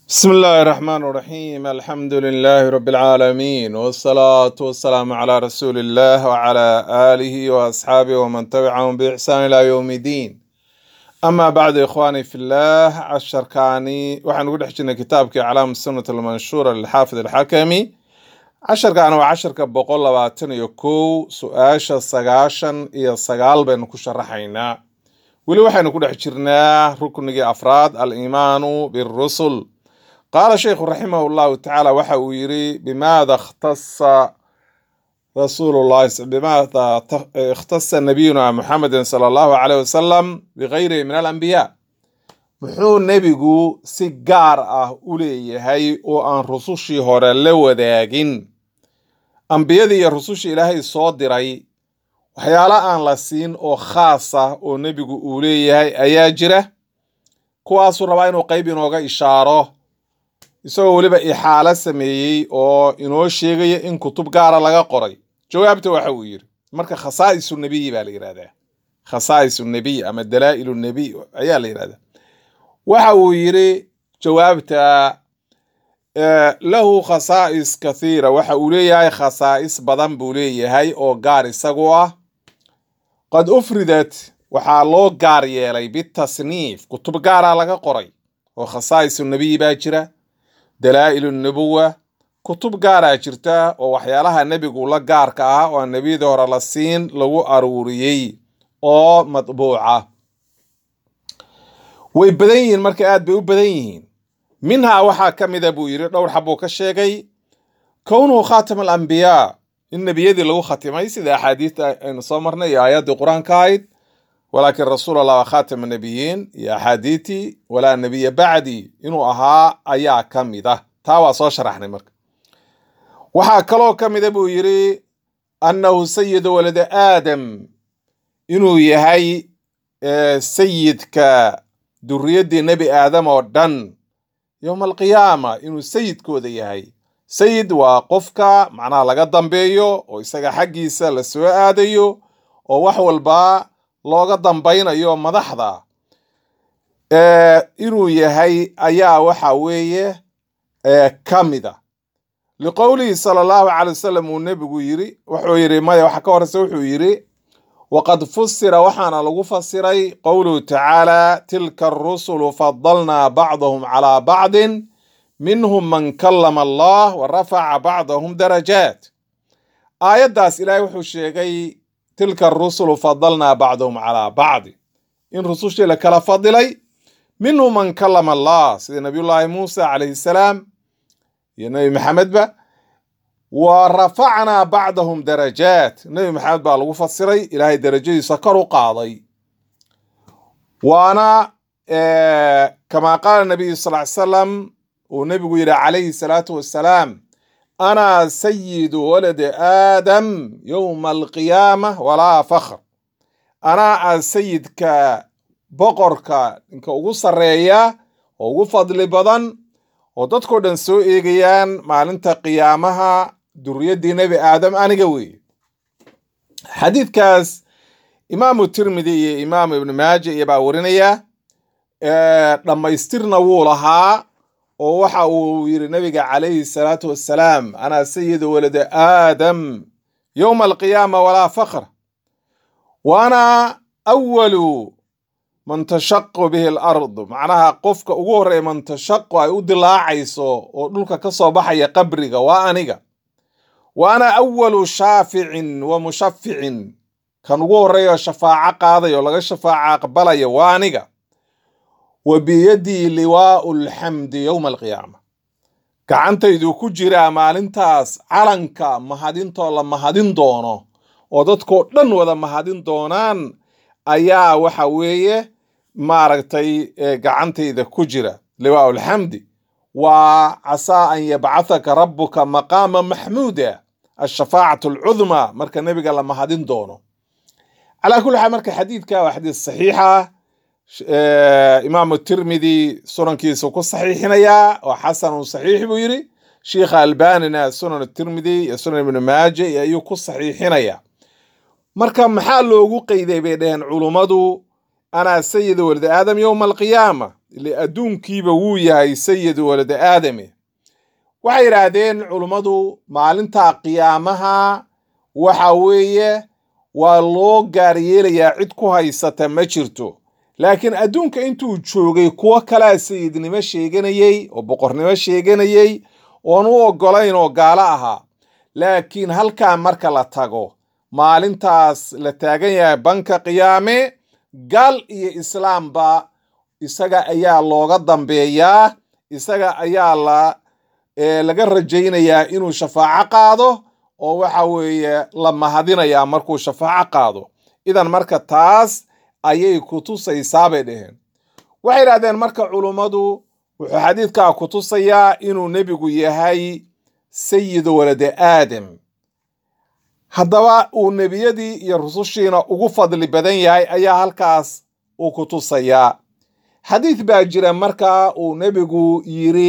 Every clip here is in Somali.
بسم الله الرحمن الرحيم الحمد لله رب العالمين والصلاة والسلام على رسول الله وعلى آله وأصحابه ومن تبعهم بإحسان إلى يوم الدين أما بعد إخواني في الله عشر كاني وحن نقول حجنا كتابك أعلام السنة المنشورة للحافظ الحكمي عشر كانوا وعشر كبقول لباتن يكو سؤاشا سقاشا إيا سقال بين كشرحينا ولي وحن نقول حجرنا ركن أفراد الإيمان بالرسل قال الشيخ رحمه الله تعالى وحويري بماذا اختص نبينا محمد صلى الله عليه وسلم بغيره من الأنبياء محو نبيغو سيجار أوليه وأن رسوشي هورا لوداغين أنبياء دي رسوشي إلهي صادري وحيالا أن لسين أو خاصة ونبيغو أوليه أياجره كواسو رباين وقيبين وغا إشاره isagoo weliba ixaalo sameeyey oo inoo sheegaya in kutub gaara laga qoray jawaabta waxa uu yiri marka khasaa'isu nabiy baa la yiraahdaa khasaa'isu nabiy ama dalaa'ilu nabiy ayaa la yiraahdaa waxa uu yiri jawaabta lahu khasaa'is kathiira waxa uu leeyahay khasaa'is badan buu leeyahay oo gaar isagu ah qad ufridat waxa loo gaar yeelay bitasniif kutub gaara laga qoray oo khasaa'isu nabiy baa jira دلائل النبوة كتب قارة جرتا ووحيالها النبي قول قاركا والنبي دور لسين لو أروريي أو مطبوعة ويبدين مركات بيبدين منها وحا كمذا بوير دور حبوك الشيقي كونه خاتم الأنبياء النبي يدي لو ختمي سيدا حديث إن صمرنا يا آيات القرآن كايد ولكن رسول الله خاتم النبيين يا حديثي ولا نبي بعدي إنه أها أيا كمده تاوا سو شرحنا مرك وحا كلو كمده بو يري أنه سيد ولد آدم إنه يهي سيد كدرية نبي آدم ودن يوم القيامة إنه سيد كوده يهي سيد وقفك معناه لقدم بيو ويساق حقيسا لسواء آديو ووحو الباء looga dambaynayo madaxda inuu yahay ayaa waxa weeye kamida liqowlihi sallallahu alayhi wasallam uu nabigu yiri wuxuu yiri maya waxa ka horeysa wuxuu yiri waqad fussira waxaana lagu fasiray qowluhu ta'ala tilka ar-rusul faddalna ba'dahum ala ba'din minhum man kallama Allah wa rafa'a ba'dahum darajat aayadaas ilaahay wuxuu sheegay تلك الرسل فضلنا بعضهم على بعض إن رسول لك فضلي منهم من كلم الله سيدنا نبي الله موسى عليه السلام يا نبي محمد با ورفعنا بعضهم درجات نبي محمد با لو فسري إلهي درجة سكروا قاضي وأنا كما قال النبي صلى الله عليه وسلم ونبي عليه الصلاة والسلام أنا سيد ولد آدم يوم القيامة ولا فخر أنا سيد كبقرك إنك أقص الرئية وفضل بدن وتذكر دنسو إيجيان مع أنت قيامها درية دين نبي آدم أنا قوي حديث كاس إمام الترمذي إمام ابن ماجه يبقى ورنية لما يسترنا وولها ووحا ويري نبي عليه الصلاة والسلام أنا سيد ولد آدم يوم القيامة ولا فخر وأنا أول من تشق به الأرض معناها قفك أغوري من تشق أيود الله عيسو ودلك كسو بحي قبرك وأنيك وأنا أول شافع ومشفع كان أغوري شفاعة قاضي ولا شفاعة قبلي وأنيك وبيدي لواء الحمد يوم القيامة كعنت إذا كجرا مالنتاس علنك مهادين طول مهادين دونه ودتكو لن وذا مهادين دونان أيا وحوية ماركتي كعنت إذا كجرا لواء الحمد وعسى أن يبعثك ربك مقاما محمودا الشفاعة العظمى مركا النبي قال مهادين دونه على كل حال مركا حديث وحديث صحيحة إمام الترمذي سنن كيسو كصحيحنا وحسن صحيح بيري شيخ الباننا سنن الترمذي سنن ابن ماجه يو كصحيحنا marka maxaa loogu qeyday bay dhaheen culimadu ana sayyid walad aadam yawm alqiyaama adduunkiiba wuu yahay sayid walada aadame. waxay yidhaahdeen culummadu maalinta qiyaamaha waxa weeye waa loo gaar yeelayaa, cid ku haysata ma jirto. laakiin adduunka intuu joogay kuwo kalaa sayidnimo sheeganayey oo boqornimo sheeganayey oon u oggolayn oo gaalo ahaa. laakiin halkaa marka la tago, maalintaas la taagan yahay banka qiyaame, gaal iyo islaamba isaga ayaa looga dambeeyaa, isaga ayaa laga rajaynayaa inuu shafaaco qaado, oo waxa weeye la mahadinayaa markuu shafaaco qaado. idan marka taas ayay kutusaysaa bay dheheen. waxay yidhahdeen marka culummadu wuxuu xadiidkaa kutusayaa inuu nebigu yahay sayidu walada aadam, haddaba uu nebiyadii iyo rusushiina ugu fadli badan yahay ayaa halkaas uu kutusayaa. xadiid baa jira markaa uu nebigu yiri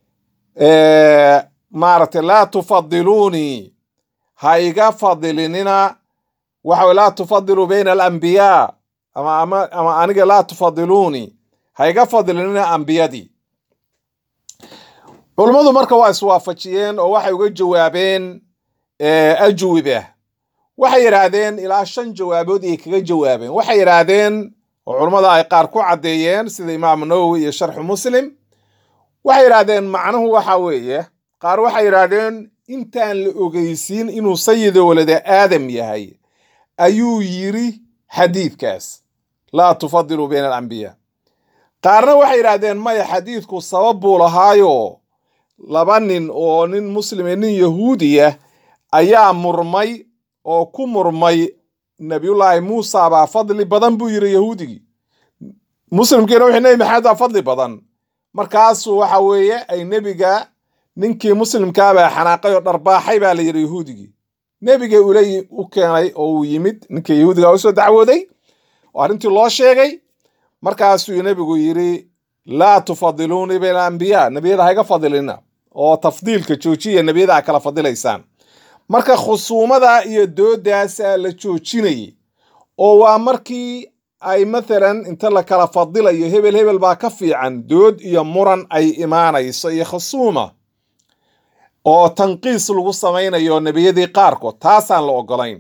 maaragtay laa tufadiluunii, ha iga fadilinina, waxa laa tufadilu bayna alambiyaa, ama aniga laa tufadiluunii, ha iga fadilinina ambiyadii. culummadu marka waa iswaafajiyeen oo waxay uga jawaabeen ajwiba. waxay yidhaahdeen ilaa 5 jawaabood ay kaga jawaabeen. waxay yidhaahdeen oo culummada ay qaar ku caddeeyeen sida imaamu nawowi iyo sharxu muslim. waxay yidhaahdeen macnuhu waxa weeye, qaar waxay yidhaahdeen intaan la ogeysiin inuu sayidu walada aadam yahay ayuu yiri xadiidkaas laa tufadilu bayna alambiyaa. qaarna waxay yidhaahdeen maya, xadiidku sabab buu lahaayo 2 nin oo nin muslim iyo nin yahuudiya ayaa murmay oo ku murmay nabiyullaahi muusa baa fadli badan buu yiri yahuudigii, muslimkiina wuxuu nebi maxamed baa fadli badan. markaasuu waxa weeye ay nebiga ninkii muslimkaabaa xanaaqay oo dharbaaxay baa la yidhi yahuudigii. nebiga u keenay oo uu yimid, ninkii yahuudiga usoo dacwooday oo arrintii loo sheegay. markaasuu nebigu yidhi laa tufadiluunii bayna alambiyaa, nebiyada ha iga fadilina, oo tafdiilka joojiya, nebiyada ha kala fadilaysaan. marka khusuumada iyo doodaasaa la joojinayay, oo waa markii ay maalan inta la kala fadilayo hebel hebel baa ka fiican, dood iyo muran ay imaanayso iyo khusuuma oo tanqiis lagu samaynayo nebiyadii qaarkood, taasaan la ogolayn.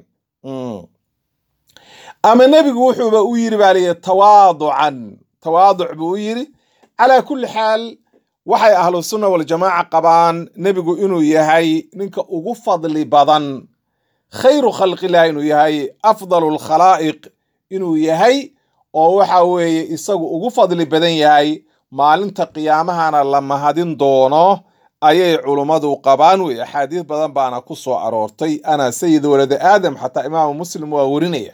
ama nebigu wuxuuba u yiri baa liyi tawaaducan, tawaaduc buu u yiri. calaa kulli xaal waxay ahlu sunna waljamaaca qabaan nebigu inuu yahay ninka ugu fadli badan, khayru khalqillahi inuu yahay, afdalu lkhalaa'iq inuu yahay, oo waxa weeye isagu ugu fadli badan yahay, maalinta qiyaamahana la mahadin doono ayay culummadu qabaan wey. axaadiis badan baana ku soo aroortay ana sayid walada aadam, xataa imaamu muslim waa warinaya.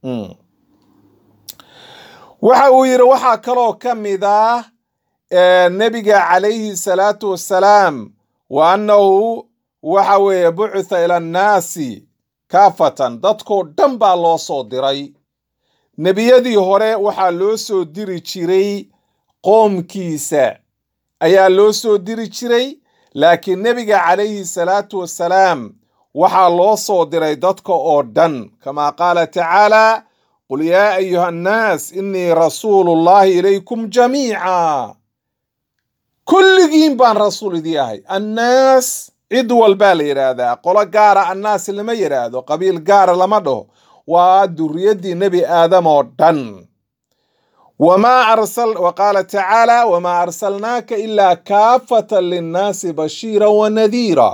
waxa uu yidhi waxaa kaloo ka mid ah nebiga calayhi salaatu wassalaam, wa annahu waxa weeye bucitha ila annaasi kaafatan, dadkoo dhan baa loo soo diray. nebiyadii hore waxaa loo soo diri jiray qoomkiisa ayaa loo soo diri jiray, laakiin nebiga calayhi salaatu wassalaam waxaa loo soo diray dadka oo dhan, kamaa qaala tacaala qul yaa ayuha annaas innii rasuulullaahi ilaykum jamiica, kulligiin baan rasuul idii ahay. annaas cid walbaa la yidhaahdaa, qolo gaara annaas lama yidhaahdo, qabiil gaara lama dhaho, waa duriyadii nebi aadam oo dhan. wa qaala tacaala wamaa arsalnaaka ilaa kaafatan linnaasi bashiira wa nadiira,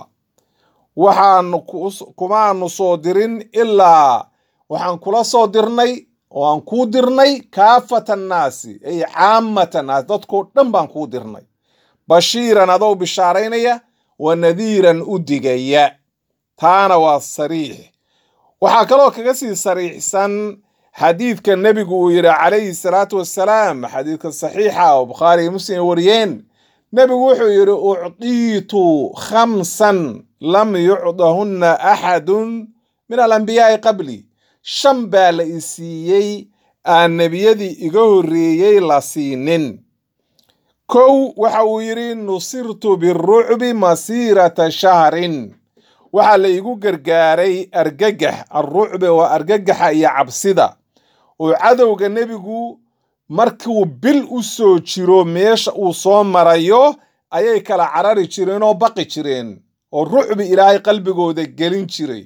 kumaanu soo dirin ilaa waxaan kula soo dirnay oo aan kuu dirnay kaafata annaasi, ay caamata annaas, dadkoo dhan baan kuu dirnay, bashiiran adoo bishaaraynaya, wa nadiiran u digaya. taana waa sariix. waxaa kaloo kaga sii sariixsan xadiidka nebigu uu yidhi calayhi salaatu wassalaam, xadiidka saxiixa oo bukhaari iyo muslim wariyeen. nebigu wuxuu yidhi ucdiitu 5 lam yucdahunna axadun min alambiyaai qabli, 5 baa la i siiyey aan nebiyadii iga horreeyey la siinin. 1 waxa uu yidhi nusirtu birucbi masiirata shahrin, waxaa la igu gargaaray argagax. arrucbe waa argagaxa iyo cabsida, oo cadowga nebigu markuu bil u soo jiro meesha uu soo marayo ayay kala carari jireen oo baqi jireen oo rucbi ilaahay qalbigooda gelin jiray.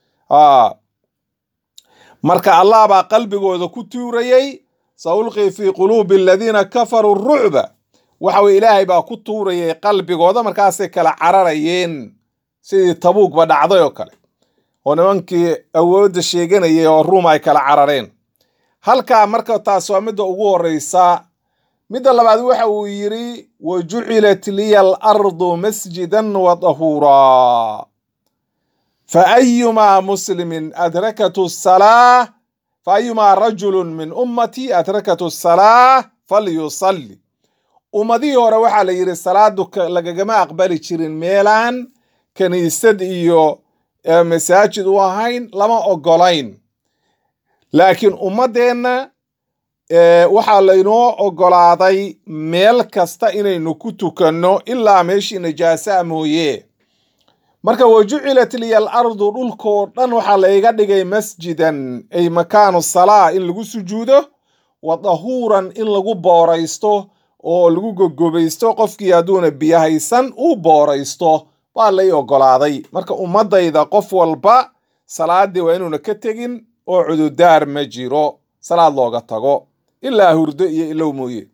marka Allah baa qalbigooda ku tuurayay saulqi fi qulubi alladhina kafaru rucba, waxa uu ilaahay baa ku tuurayay qalbigooda markaasay kala cararayeen sidii Tabuuk ba dhacday oo kale oo nimankii awoodda sheeganayay oo Ruum ay kala carareen. halkaa marka taas waa midda ugu horeysa. midda labaad waxa uu yiri wajucilat liya al-ardu masjidan wa tahura فأيما مسلم أدركته الصلاة فأيما رجل من أمتي أدركته الصلاة فليصلي. ummadii hore waxaa la yiri salaadu lagagama aqbali jirin meelaan kaniisad iyo masaajid u ahayn, lama ogolayn. laakiin ummadeenna waxaa laynoo ogolaaday meel kasta inaynu ku tukanno ilaa meeshii najaasa mooye. marka wajucilat liya al-ardu dhulkoo dhan waxaa layga dhigay masjidan ay makaanu salaa in lagu sujuudo, wa dahuuran in lagu booraysto oo lagu gogobaysto, qofkii hadduuna biyo haysan uu booraysto waa lay ogolaaday. marka ummadayda qof walba salaadii waa inuuna ka tegin oo cududaar ma jiro salaad looga tago ilaa hurdo iyo ilow mooye.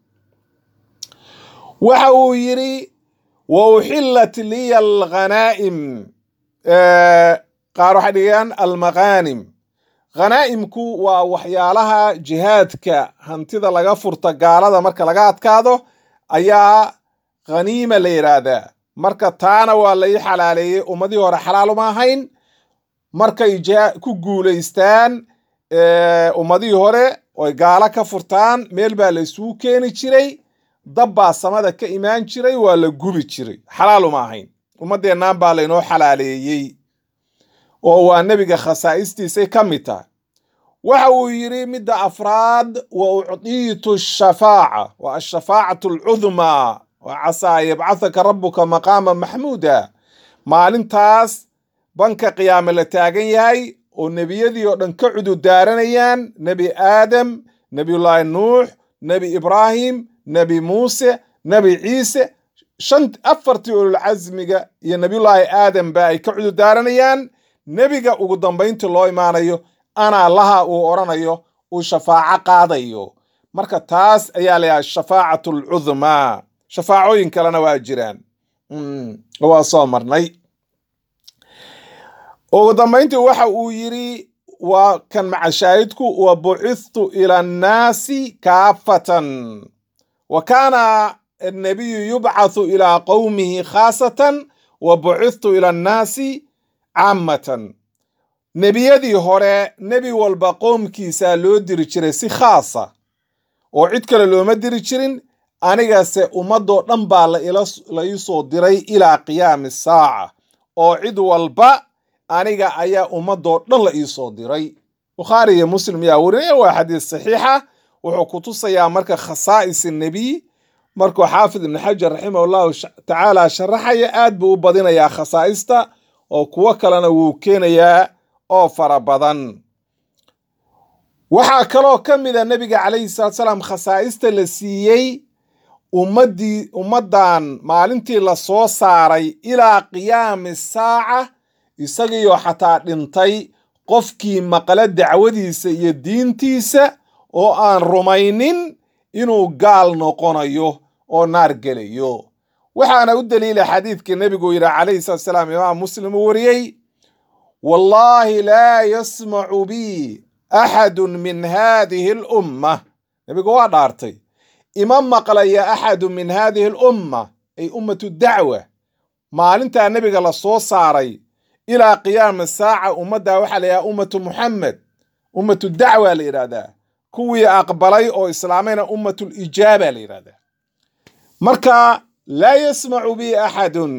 waxa uu yiri وأحلت لي الغنائم qaar waxay dhigayaan almaqaanim. ghanaa'imku waa waxyaalaha jihaadka hantida laga furta gaalada marka laga adkaado ayaa ghaniima la yiraahdaa. marka taana waa la xalaaleeyay, ummadii hore xalaal uma ahayn. markay ku guuleystaan ummadii hore oo gaala ka furtaan meel baa la isugu keeni jiray, dab baa samada ka imaan jiray, waa la gubi jiray, xalaal uma ahayn. ummadeennaan baa laynoo xalaaleeyey oo waa nebiga khasaa'istiisay ka mid tahay. waxa uu yiri midda afraad wa ucdiitu shafaaca wa ashafaacatu alcudmaa wa casaa yabcathaka rabbuka maqaama maxmuuda. maalintaas banka qiyaame la taagan yahay oo nebiyadii oo dhan ka cudurdaaranayaan, nebi aadam, nebiyullaahi nuux, nebi ibraahim, nebi muuse, nebi ciise, afartii ululcasmiga iyo nebiyullaahi aadam ba ay ka cudurdaaranayaan. nebiga ugu dambayntii loo imaanayo anaa laha uu oranayo uu shafaaco qaadayo. marka taas ayaa layahay shafaacatu alcudmaa. shafaacooyin kalena waa jiraan, waa soo marnay. ugu dambayntii waxa uu yiri waa kan macashaahidku wa bucithtu ila annaasi kaafatan wa kaana النبي يبعث إلى قومه خاصة وبعثت إلى الناس عامة. نبيدي هوري نبي والبقوم كيسا لو ديري جيري سي خاصة oo cid kale looma diri jirin. anigaase ummadoo dhan baa la iisoo diray ilaa qiyaami saaca oo cid walba aniga ayaa ummadoo dhan la iisoo diray. bukhaari iyo muslim yaa warinaya, waa xadiis saxiixa. wuxuu ku tusayaa marka khasaa'is nebiy. markuu xaafid ibn xajar raximahullahu tacaala sharaxaya aad buu u badinayaa khasaa'ista oo kuwo kalena wuu keenayaa oo fara badan. waxaa kaloo ka mida nebiga calayhi salaatu salaam khasaa'ista la siiyey ummaddan maalintii la soo saaray ilaa qiyaami saaca, isagiioo xataa dhintay qofkii maqla dacwadiisa iyo diintiisa oo aan rumaynin inuu gaal noqonayo oo naar gelayo. waxaana u daliila xadiidkii nebigu yidhi calayhi salaatu salaam, imaam muslim uu wariyey, wallaahi laa yasmacu bi axadun min haadihi alumma. nebigu waa dhaartay, ima maqlaya axadun min haadihi alumma ay ummatu dacwa. maalintaa nebiga la soo saaray ilaa qiyaami saaca ummaddaa waxaa la yidhaha ummatu muxamed, ummatu dacwa la yidhahdaa. kuwii aqbalay oo islaamayna ummatul ijaaba la yidhahdaa. marka laa yasmacu bi axadun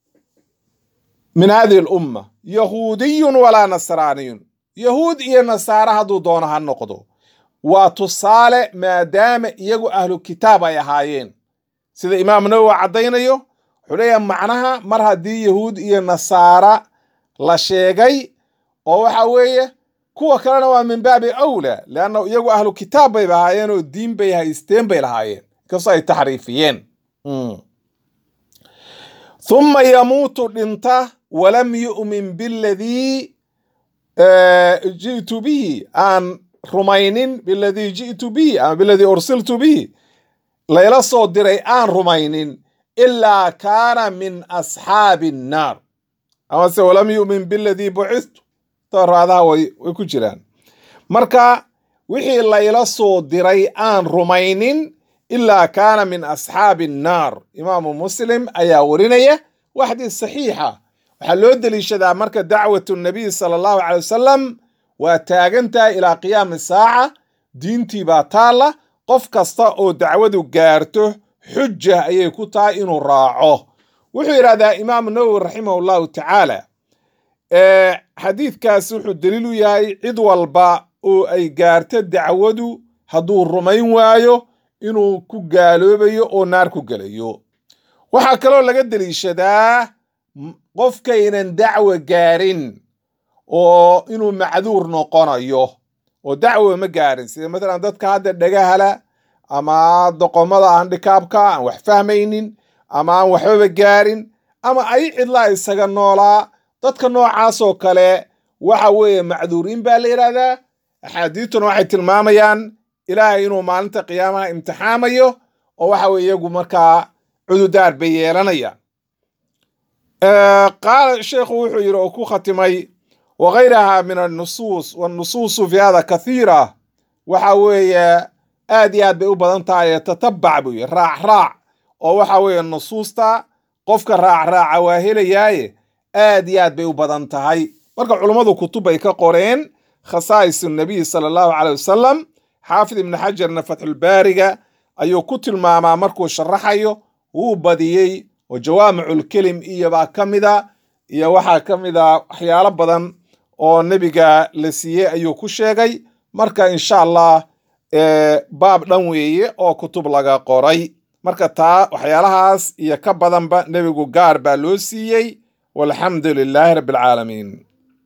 min hadihi alumma yahuudiyun walaa nasraaniyun. yahuud iyo nasaare hadduu doono ha noqdo, waa tusaale maadaama iyagu ahlu kitaab ay ahaayeen. sida imaam nawowi caddaynayo, wuxuu leeyahay macnaha mar haddii yahuud iyo nasaara la sheegay oo waxa weeye kuwa kalena waa min baabi awla leanna iyagu ahlu kitaab bay lahaayeen oo diin bay haysteen bay lahaayeen inkastoo ay taxriifiyeen thumma yamuutu dhinta walam yu'min biladii ji'tu bihi aan rumaynin biladii ji'tu bihi ama biladii ursiltu bihi layla soo diray aan rumaynin ilaa kaana min asxaabi annaar amase walam yu'min biladii bucistu raadaha way ku jiraan marka wixii layla soo diray aan rumaynin ilaa kaana min asxaabi annaar imaamu muslim ayaa warinaya waxdii saxiixa waxaa loo deliishadaa marka dacwatu nabiy sala allahu calay wasalam waa taagantahay ilaa qiyaami saaca diintii baa taalla qof kasta oo dacwadu gaarto xuja ayay ku tahay inuu raaco wuxuu yidhahdaa imaamu nawowi raximah allahu tacaala xadiidkaas wuxuu daliil u yahay cid walba oo ay gaarto dacwadu hadduu rumayn waayo inuu ku gaaloobayo oo naar ku gelayo waxaa kaloo laga deliishadaa qofkaynan dacwo gaarin oo inuu macduur noqonayo oo dacwo ma gaarin sida matalan dadka hadda dhagahala ama doqomada aan dhikaabka aan wax fahmaynin ama aan waxbaba gaarin ama ay cidlaa isaga noolaa dadka noocaas oo kale waxa weeye macduuriin baa la yidhaahdaa axaadiituna waxay tilmaamayaan ilaahay inuu maalinta qiyaamaha imtixaamayo oo waxa weye iyagu markaa cududaar bay yeelanayaan qaala sheekhu wuxuu yidhi oo ku khatimay wagayraha min annusuus wannusuusu fi hada kathiira waxa weeye aad iyo aad bay u badan tahay tatabac buu yidhi raac oo waxa weeye nusuusta qofka raaca waa helayaaye aad iyo aad bay u badan tahay marka culummadu kutub bay ka qoreen khasaa'is nabiy sala allahu caleyh wasalam xaafid ibni xajarna fatxulbaariga ayuu ku tilmaamaa markuu sharaxayo wuu badiyey oo jawaamiculkelim iyo baa ka mida iyo waxaa ka mida waxyaalo badan oo nebiga la siiyey ayuu ku sheegay marka insha allah baab dhan weeye oo kutub laga qoray marka taa waxyaalahaas iyo ka badanba nebigu gaar baa loo siiyey walxamdu lilaahi rabbi alcaalamiin